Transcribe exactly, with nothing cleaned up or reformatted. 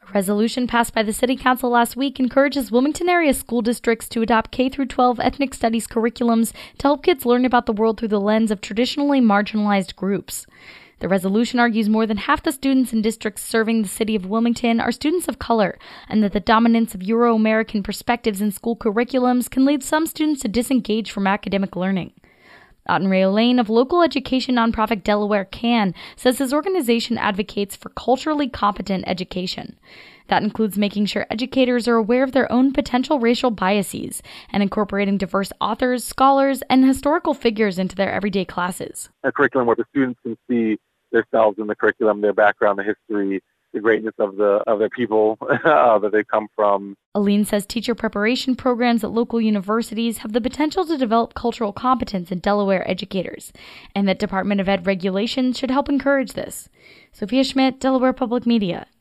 A resolution passed by the City Council last week encourages Wilmington area school districts to adopt K through twelve ethnic studies curriculums to help kids learn about the world through the lens of traditionally marginalized groups. The resolution argues more than half the students in districts serving the city of Wilmington are students of color, and that the dominance of Euro-American perspectives in school curriculums can lead some students to disengage from academic learning. Ottenray Lane of local education nonprofit Delaware Can says his organization advocates for culturally competent education. That includes making sure educators are aware of their own potential racial biases and incorporating diverse authors, scholars, and historical figures into their everyday classes. A curriculum where the students can see themselves in the curriculum, their background, the history, the greatness of the of their people uh, that they come from. Aline says teacher preparation programs at local universities have the potential to develop cultural competence in Delaware educators, and that Department of Ed regulations should help encourage this. Sophia Schmidt, Delaware Public Media.